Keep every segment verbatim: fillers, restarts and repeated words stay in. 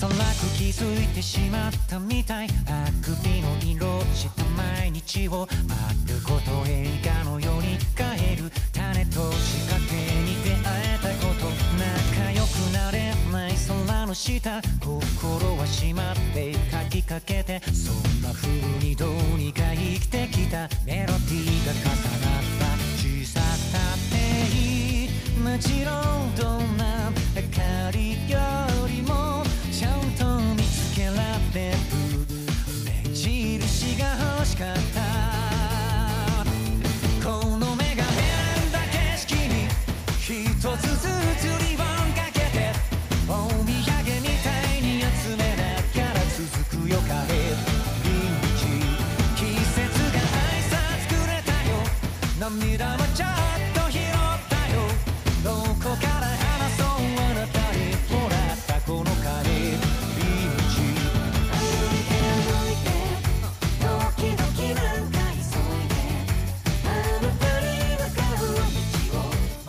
さらく気づいてしまったみたい。あくびの色した毎日を丸ごと映画のように変える。種と仕掛けに出会えたこと、仲良くなれない空の下、心は閉まって書きかけて、そんな風にどうにか生きてきた。メロディーが重なった小ささっていい、もちろんどんな明かりよりもちゃんと見つけられる目印が欲しかった。この目が選んだ景色に一つずつリボンかけて、お土産みたいに集めながら続くよカレーリンチ。季節が挨拶くれたよ、涙もちょっと拾ったよ。どこから話そうあなたにもらったこのカレーリンチ。歩いて歩いて時々なんか急いで、あなたに向かう道を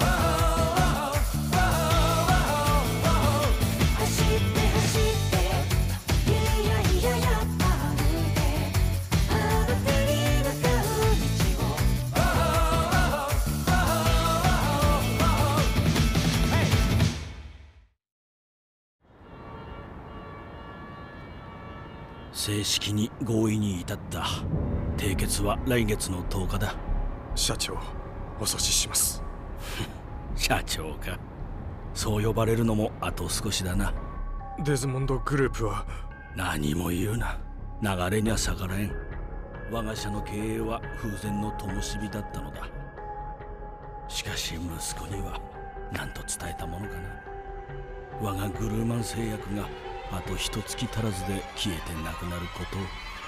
走って走っていやいややっぱ歩いて、あなたに向かう道を正式に合意に至った。締結は来月のとおかだ。 社長、お阻止します。 社長か。そう呼ばれるのもあと少しだな。 デズモンドグループは。 何も言うな。流れには逆らえん。我が社の経営は風前の灯火だったのだ。しかし息子には何と伝えたものかな。我がグルーマン製薬があと一月足らずで消えてなくなることを。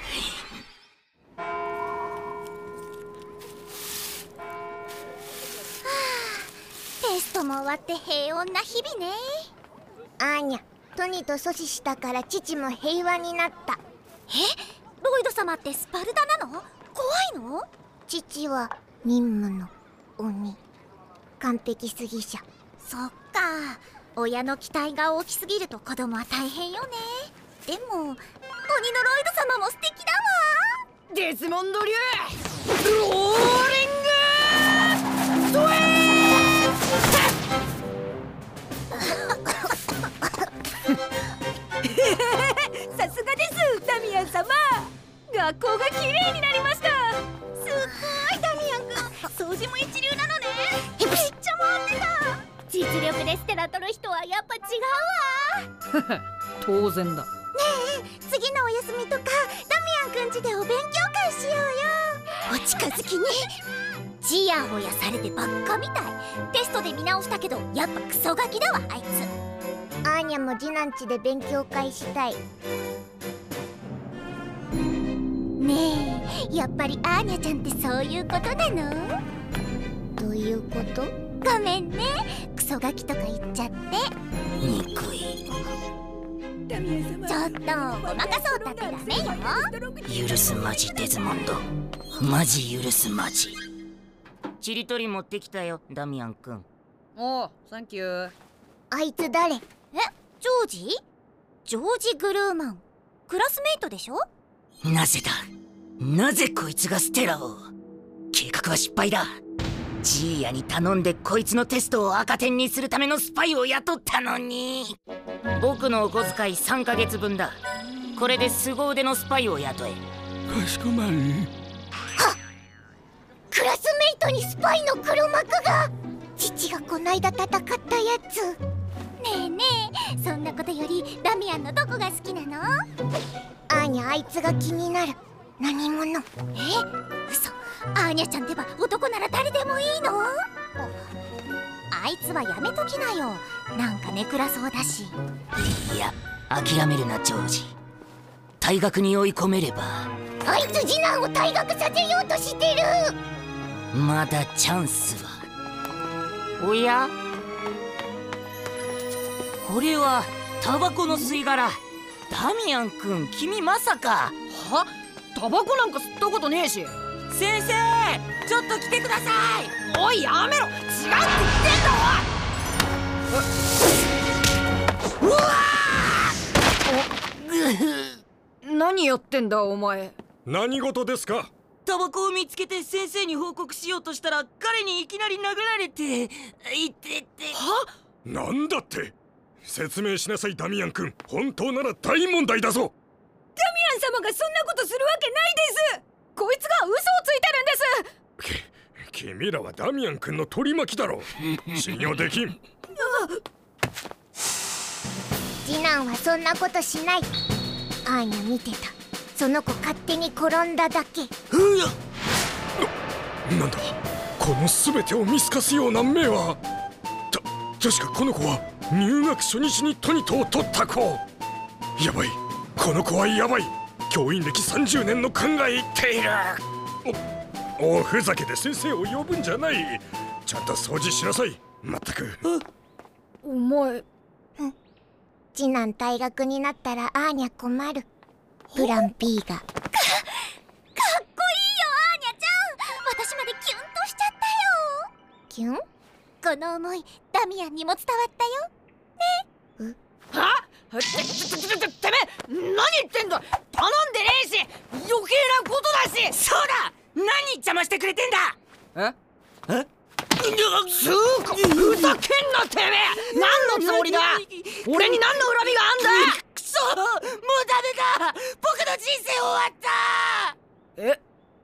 テストも終わって平穏な日々ね。 アーニャ、トニと阻止したから父も平和になった。 え、ロイド様ってスパルタなの？怖いの？ 父は任務の鬼、完璧主義者。 そっか、親の期待が大きすぎると子供は大変よね。でも鬼のロイド様も素敵だわ。 デズモンド流ローリングドエーさすがです、ダミアン様。学校が綺麗になりました。 すごい、ダミアン君、掃除も一流なのね。めっちゃ回ってた。実力でステラ取る人はやっぱ違うわ。 当然だ。 ねえ、次のお休みとかダミアンくん家でお勉強会しようよ。お近づきに。ちやほやされてばっかみたい。テストで見直したけどやっぱクソガキだわあいつ。 アーニャも次男家で勉強会したい。 ねえ、やっぱりアーニャちゃんってそういうことなの？ どういうこと？ ごめんね、クソガキとか言っちゃって。 憎い。 ちょっとごまかそうったってダメよ。 許すマジデズモンド、マジ許すマジ。 ちりとり持ってきたよ、ダミアンくん。 おお、サンキュー。 あいつ誰？ え、ジョージ？ジョージ・グルーマン。クラスメイトでしょ？ なぜだ、なぜこいつがステラを。計画は失敗だ。ジーヤに頼んでこいつのテストを赤点にするためのスパイを雇ったのに。 僕のお小遣いさんかげつぶんだ。これで凄腕のスパイを雇え。 かしこまり。 はっ、クラスメイトにスパイの黒幕が。父がこないだ戦ったやつ。 ねえねえ、そんなことよりダミアンのどこが好きなの？ アーニャ、あいつが気になる。何者？ え、嘘。アーニャちゃんってば男なら誰でもいいの？あいつはやめときなよ。なんかネクラそうだし。 いや、諦めるなジョージ。退学に追い込めれば。 あいつ次男を退学させようとしてる。 まだチャンスは。 おや、これはタバコの吸い殻。ダミアン君、君まさか。 は？タバコなんか吸ったことねえし。 先生、ちょっと来てください。 おい、やめろ。違うって言ってんだわ。うわー！ 何やってんだお前。 何事ですか？ タバコを見つけて先生に報告しようとしたら彼にいきなり殴られて、いてて。 は？ なんだって。説明しなさいダミアン君。本当なら大問題だぞ。 ダミアン様がそんなことするわけないです。こいつが嘘をついてるんです。 君らはダミアン君の取り巻きだろう。信用できん。 次男はそんなことしない。アーニャ見てた。その子勝手に転んだだけ。 うやな、なんだこの全てを見透かすような目は。た確かこの子は入学初日にトニトを取った子。やばい、この子はやばい。教員歴さんじゅうねんの勘が言っている。おおふざけて先生を呼ぶんじゃない。ちゃんと掃除しなさい。まったく。 お前、 次男退学になったらアーニャ困る。プラン B が。か、かっこいいよアーニャちゃん。私までキュンとしちゃったよ。キュン？この思いダミアンにも伝わったよ。ね？ は？て、て、て、て、てめえ何言ってんだ。頼んでねえし余計なことだし。 そうだ、何邪魔してくれてんだ。 え？え？つうか、ふざけんなてめえ。何のつもりだ。俺に何の恨みがあんだ。 くそ、もうダメだ。僕の人生終わった。 え？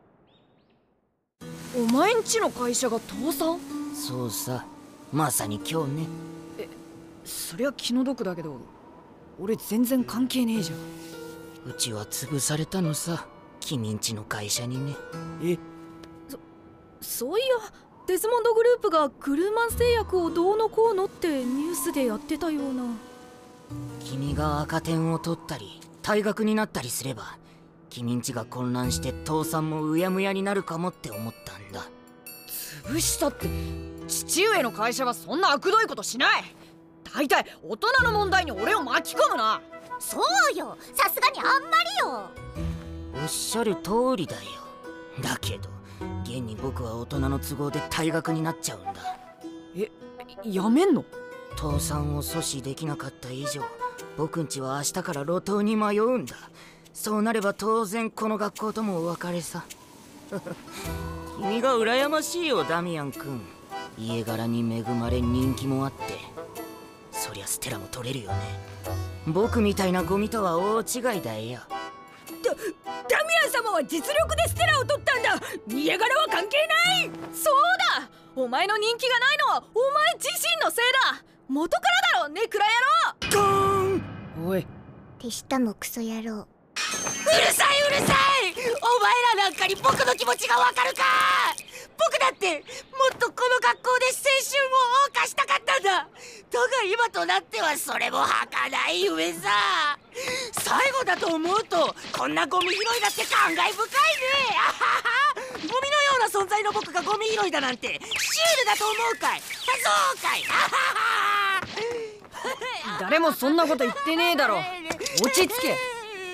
お前んちの会社が倒産？ そうさ、まさに今日ね。 え、そりゃ気の毒だけど俺全然関係ねえじゃん。 うちは潰されたのさ、君んちの会社にね。 え？そ、そういやデスモンドグループがグルーマン製薬をどうのこうのってニュースでやってたような。 君が赤点を取ったり退学になったりすれば君んちが混乱して倒産もうやむやになるかもって思ったんだ。 潰したって。父上の会社はそんな悪どいことしない。大体大人の問題に俺を巻き込むな。 そうよ、さすがにあんまりよ。 おっしゃる通りだよ。だけど現に僕は大人の都合で退学になっちゃうんだ。 え、やめんの？ 倒産を阻止できなかった以上僕んちは明日から路頭に迷うんだ。そうなれば当然この学校ともお別れさ。君が羨ましいよダミアン君。家柄に恵まれ人気もあってそりゃステラも取れるよね。僕みたいなゴミとは大違いだよ。 ダ、ダミアン様は実力でステラを取ったんだ。家柄は関係ない。そうだ、お前の人気がないのはお前自身のせいだ。元からだろ、ネクラ野郎。ゴーン。おい、 手下もクソ野郎。 うるさいうるさい。お前らなんかに僕の気持ちがわかるか。僕だってもっとこの学校で青春を謳歌したかったんだ。だが今となってはそれも儚い夢さ。最後だと思うとこんなゴミ拾いだって感慨深いね。あはは。ゴミのような存在の僕がゴミ拾いだなんてシュールだと思うかい。そうかい。あはは。 誰もそんなこと言ってねえだろ。落ち着け。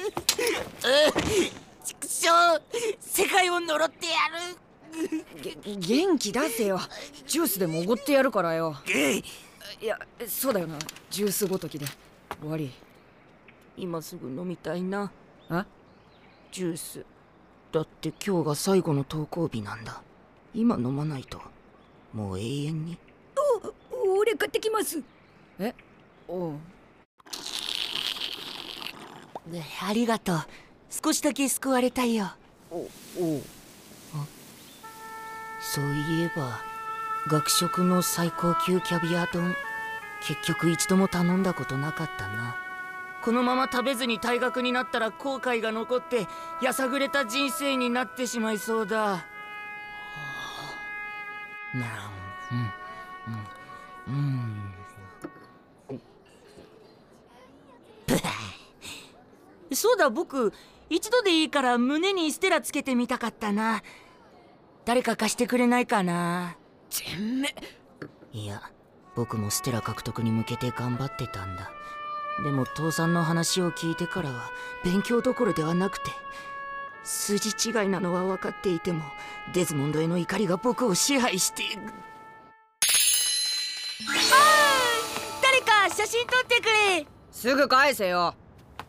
畜生、世界を呪ってやる。 げ元気出せよ。ジュースでもおごってやるからよ。いや、そうだよな、ジュースごときで悪い。 今すぐ飲みたいな。 あ？ ジュースだって今日が最後の登校日なんだ。今飲まないともう永遠に。 お、俺買ってきます。え？おう。 ありがとう。少しだけ救われたよ。 お、おう。 そういえば学食の最高級キャビア丼結局一度も頼んだことなかったな。このまま食べずに退学になったら後悔が残ってやさぐれた人生になってしまいそうだ。はあ、なあ、うんうんうんそうだ、僕一度でいいから胸にステラつけてみたかったな。誰か貸してくれないかな。 てめえ。 いや、僕もステラ獲得に向けて頑張ってたんだ。でも父さんの話を聞いてからは勉強どころではなくて、数字違いなのは分かっていてもデズモンドへの怒りが僕を支配して。あー、誰か写真撮ってくれ。 すぐ返せよ。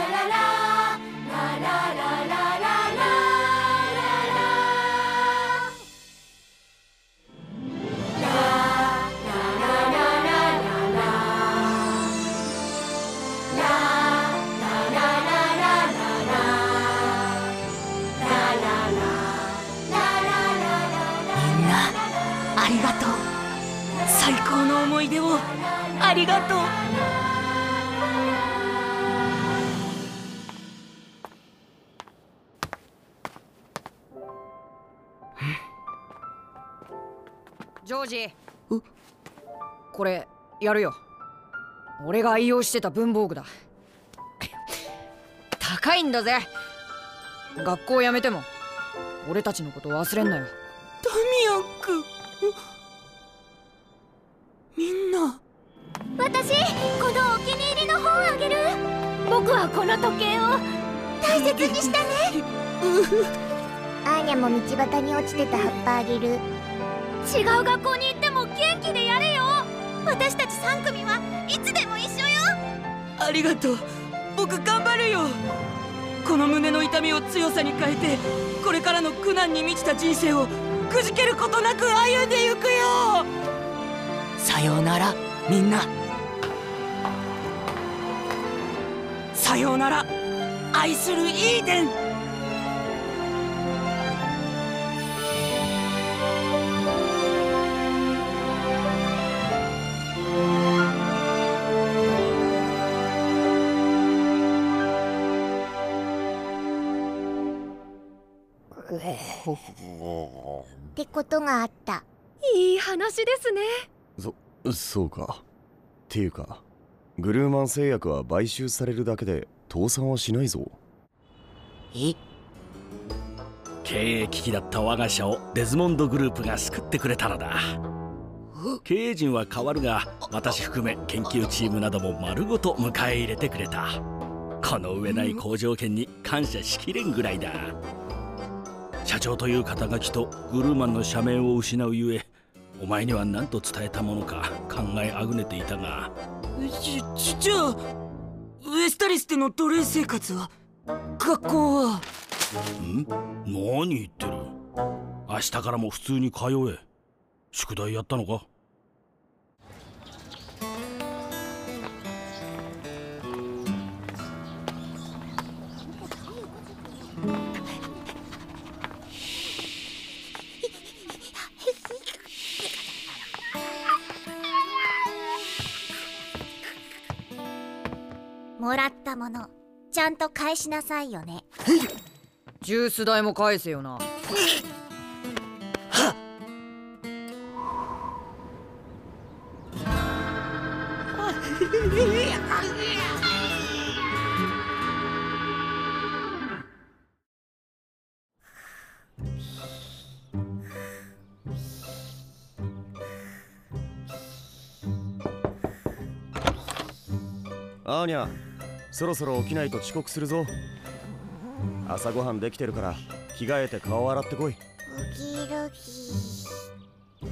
ありがとう。最高の思い出をありがとう。 ジョージ、これやるよ。俺が愛用してた文房具だ。高いんだぜ。学校辞めても俺たちのこと忘れんなよ。 ダミアン君、みんな。 私このお気に入りの本あげる。僕はこの時計を大切にしたね。 アーニャも道端に落ちてた葉っぱあげる。 違う学校に行っても元気でやれよ。私たちさん組はいつでも一緒よ。 ありがとう。僕頑張るよ。この胸の痛みを強さに変えて、これからの苦難に満ちた人生をくじけることなく歩んでゆくよ。さようならみんな。さようなら愛するイーデン。 ってことがあった。 いい話ですね。 そ、そうか。っていうか、グルーマン製薬は買収されるだけで倒産はしないぞ。 え？経営危機だった我が社をデズモンドグループが救ってくれたのだ。経営陣は変わるが、私含め研究チームなども丸ごと迎え入れてくれた。この上ない好条件に感謝しきれんぐらいだ。社長という肩書きとグルーマンの社名を失うゆえ、お前には何と伝えたものか考えあぐねていたが。 じ, じ, じゃあウエスタリスでの奴隷生活は、学校は。 ん？何言ってる。明日からも普通に通え。宿題やったのか？ もらったものちゃんと返しなさいよね。 ジュース代も返せよな。 アーニャ、そろそろ起きないと遅刻するぞ。朝ごはんできてるから着替えて顔洗ってこい。 ドキドキ。 うん。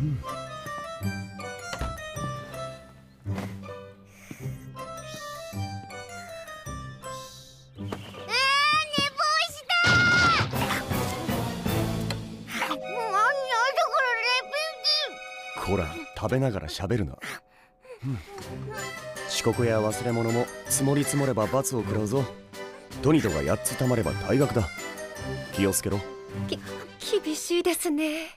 ほら、食べながら喋るな。うん、遅刻や忘れ物も積もり積もれば罰を食らうぞ。トニトがやっつたまれば退学だ。気をつけろ。 き厳しいですね。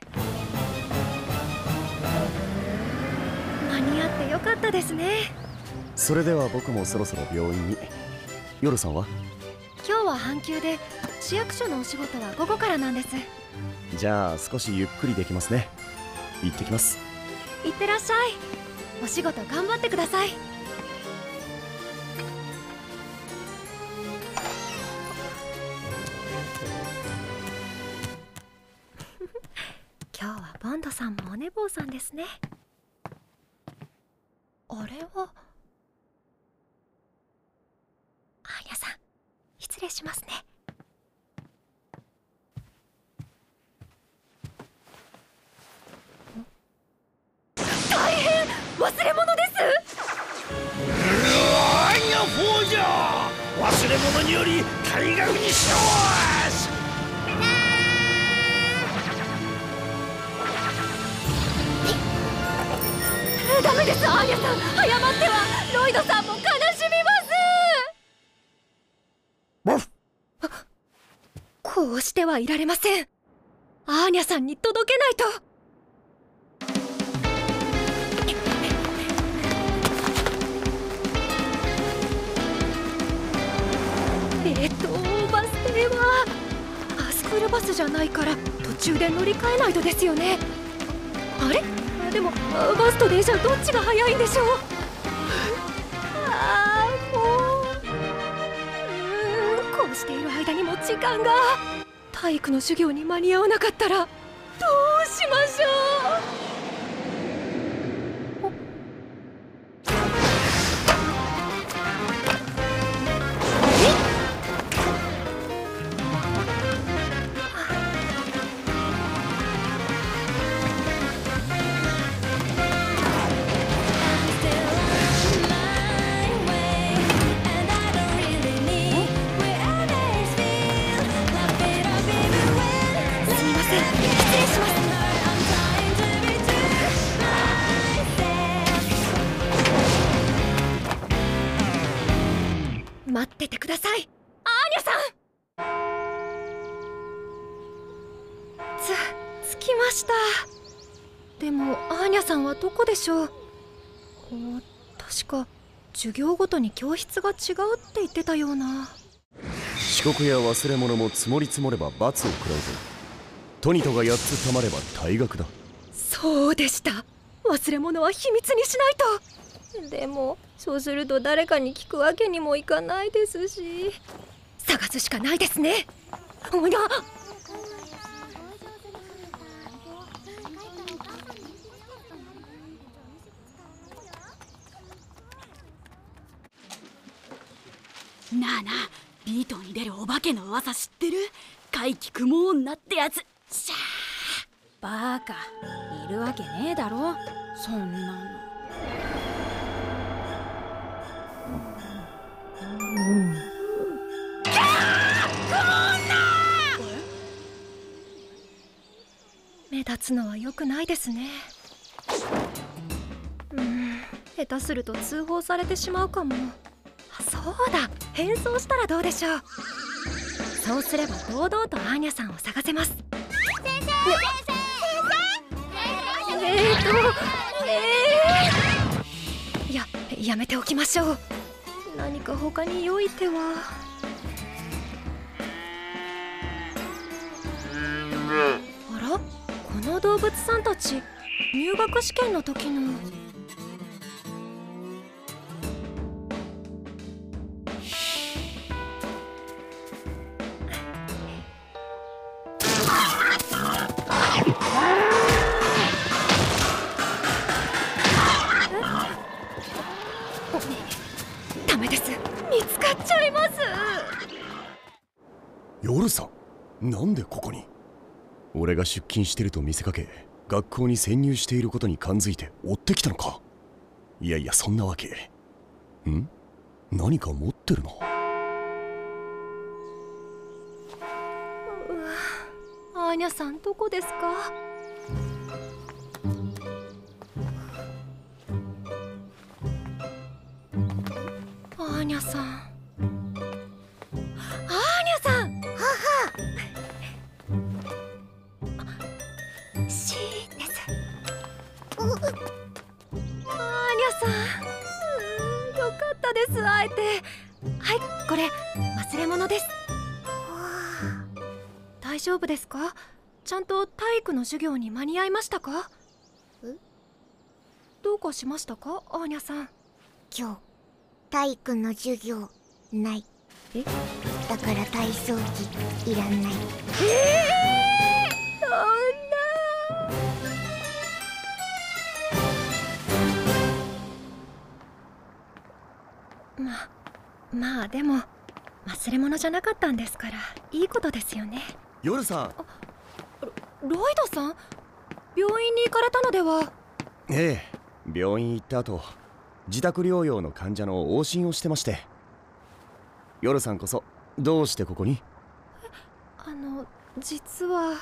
間に合ってよかったですね。 それでは僕もそろそろ病院に。夜さんは？ 今日は半休で、市役所のお仕事は午後からなんです。 じゃあ少しゆっくりできますね。行ってきます。 いってらっしゃい。お仕事頑張ってください。今日はボンドさんもお寝坊さんですね。あれはアーニャさん、失礼しますね。大変、忘れ物です。 アーニャフォーじゃ。忘れ物により退学にしよう。 ダメです、アーニャさん。早まってはロイドさんも悲しみます。こうしてはいられません。アーニャさんに届けないと。えっとバス停はアスクールバスじゃないから途中で乗り換えないとですよね。あれ、でもバスと電車どっちが早いんでしょう。ああ、もう、うーん、こうしている間にも時間が。体育の授業に間に合わなかったらどうしましょう。待っててください、アーニャさん。つ、着きました。でもアーニャさんはどこでしょう。確か授業ごとに教室が違うって言ってたような。 遅刻や忘れ物も積もり積もれば罰を食らうぞ。トニトがやっつたまれば退学だ。 そうでした。忘れ物は秘密にしないと。でもそうすると誰かに聞くわけにもいかないですし、探すしかないですね。おや、 なあなあ、ビートに出るお化けの噂知ってる？怪奇雲女ってやつ。シャー、 バカ、いるわけねえだろそんなの。目立つのは良くないですね。うん、下手すると通報されてしまうかも。あ、そうだ、変装したらどうでしょう。そうすれば堂々とアーニャさんを探せます。先生、先生、えーっとえー、ややめておきましょう。何か他に良い手は。あら、この動物さんたち入学試験の時の。ダメです、 夜さん、なんでここに？俺が出勤してると見せかけ学校に潜入していることに感づいて追ってきたのか？いやいや、そんなわけ。ん？何か持ってるの？ うわ、アーニャさんどこですか？アーニャさん、アーニャさん、 母シーです。 アーニャさん、うーん、よかったです、会えて。はい、これ忘れ物です。大丈夫ですか？ちゃんと体育の授業に間に合いましたか？ え？ どうかしましたか、アーニャさん？ 今日体育の授業ない。 え？ だから体操着いらない。 ええー、そんな。ままあでも忘れ物じゃなかったんですからいいことですよね。 夜さん。 ロロイドさん、病院に行かれたのでは？ ええ、病院行った後自宅療養の患者の往診をしてまして。夜さんこそどうしてここに？ あの実は。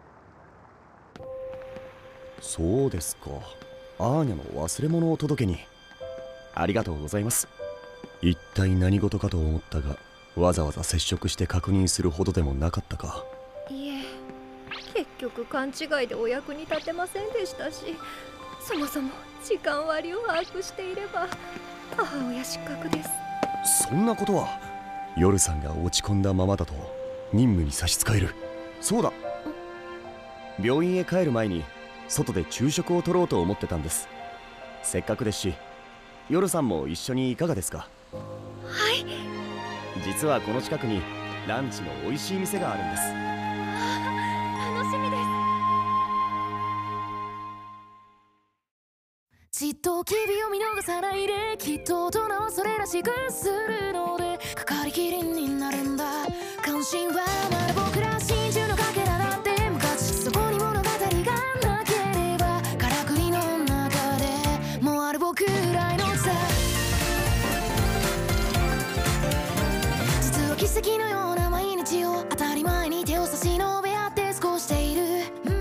そうですか。アーニャの忘れ物を届けに。ありがとうございます。一体何事かと思ったが、わざわざ接触して確認するほどでもなかったか。 いえ、結局勘違いでお役に立てませんでしたし、そもそも時間割を把握していれば母親失格です。 そんなことは。夜さんが落ち込んだままだと任務に差し支える。そうだ、病院へ帰る前に外で昼食を取ろうと思ってたんです。せっかくですし、夜さんも一緒にいかがですか？ はい。 実はこの近くにランチの美味しい店があるんです。 楽しみです。 じっと君を見逃さないで、きっと大人はそれらしくするので、かかりきりになるんだ。関心はまだ僕ら真珠のかけらだって、昔そこに物語がなければ、からくりの中でもうある僕らのさ。実は奇跡のような毎日を当たり前に手を差し伸べ合って過ごしている、うん、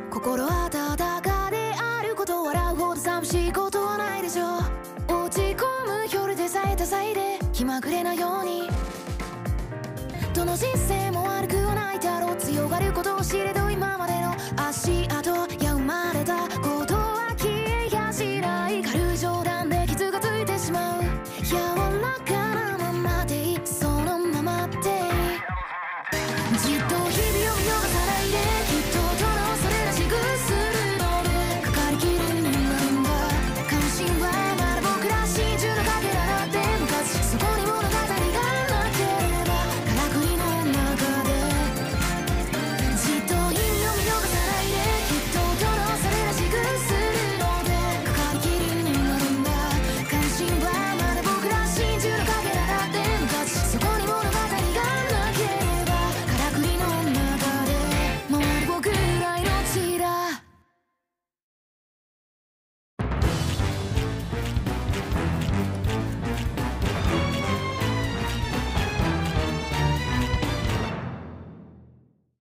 心温かであること、笑うほど寂しいことはないでしょう。落ち込む夜でさえ多彩で気まぐれなように、どの人生も悪くはないだろう。強がることを知れど今までの足跡や生まれた